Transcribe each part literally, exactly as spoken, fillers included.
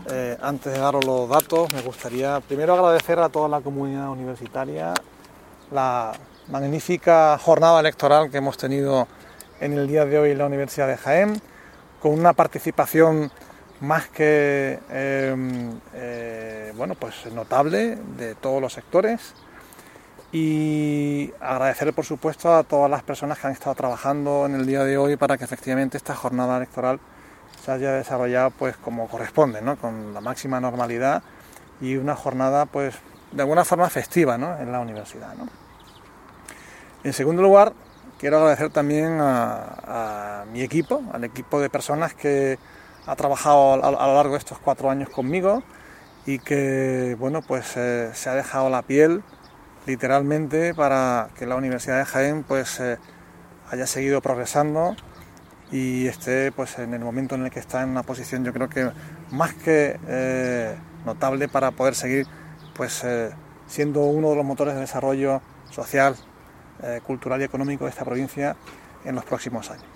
eh, antes de daros los datos, me gustaría primero agradecer a toda la comunidad universitaria la magnífica jornada electoral que hemos tenido en el día de hoy en la Universidad de Jaén, con una participación más que eh, eh, bueno, pues notable de todos los sectores, y agradecer por supuesto a todas las personas que han estado trabajando en el día de hoy para que efectivamente esta jornada electoral se haya desarrollado pues como corresponde, ¿no? Con la máxima normalidad y una jornada pues de alguna forma festiva, ¿no? En la universidad, ¿no? En segundo lugar, quiero agradecer también a, a mi equipo, al equipo de personas que ha trabajado a, a lo largo de estos cuatro años conmigo y que, bueno, pues eh, se ha dejado la piel literalmente para que la Universidad de Jaén pues eh, haya seguido progresando y esté pues en el momento en el que está en una posición, yo creo que más que eh, notable para poder seguir pues eh, siendo uno de los motores de desarrollo social, eh, cultural y económico de esta provincia en los próximos años.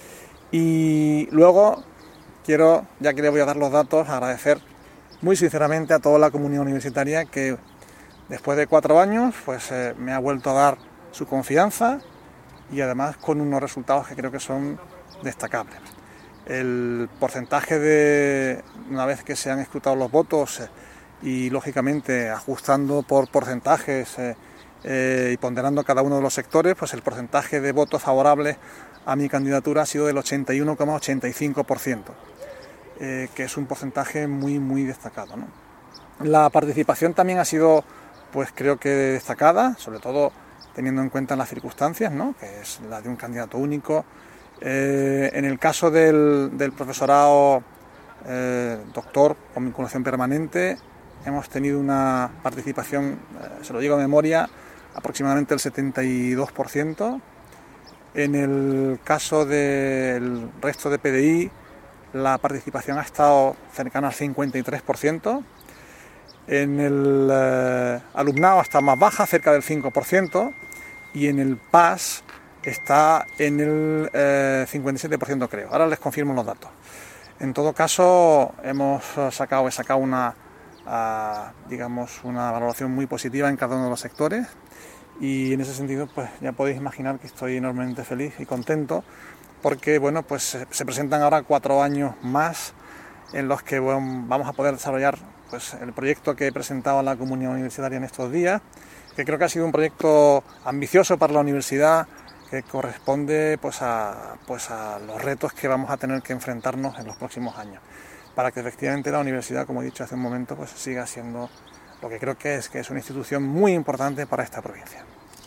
Y luego quiero, ya que le voy a dar los datos, agradecer muy sinceramente a toda la comunidad universitaria que después de cuatro años pues eh, me ha vuelto a dar su confianza y además con unos resultados que creo que son destacables. El porcentaje de, una vez que se han escrutado los votos eh, y lógicamente ajustando por porcentajes eh, eh, y ponderando cada uno de los sectores, pues el porcentaje de votos favorables a mi candidatura ha sido del ochenta y uno coma ochenta y cinco por ciento, eh, que es un porcentaje muy muy destacado, ¿no? La participación también ha sido pues creo que destacada, sobre todo teniendo en cuenta las circunstancias, ¿no? Que es la de un candidato único. Eh, en el caso del, del profesorado eh, doctor con vinculación permanente, hemos tenido una participación, eh, se lo digo de memoria, aproximadamente el setenta y dos por ciento. En el caso del resto de P D I, la participación ha estado cercana al cincuenta y tres por ciento. En el eh, alumnado está más baja, cerca del cinco por ciento, y en el P A S está en el eh, cincuenta y siete por ciento creo. Ahora les confirmo los datos. En todo caso, hemos sacado, he sacado una, uh, digamos, una valoración muy positiva en cada uno de los sectores, y en ese sentido, pues ya podéis imaginar que estoy enormemente feliz y contento, porque bueno, pues se, se presentan ahora cuatro años más en los que bueno, vamos a poder desarrollar pues el proyecto que he presentado a la comunidad universitaria en estos días, que creo que ha sido un proyecto ambicioso para la universidad, que corresponde pues a, pues a los retos que vamos a tener que enfrentarnos en los próximos años, para que efectivamente la universidad, como he dicho hace un momento, pues siga siendo lo que creo que es, que es una institución muy importante para esta provincia.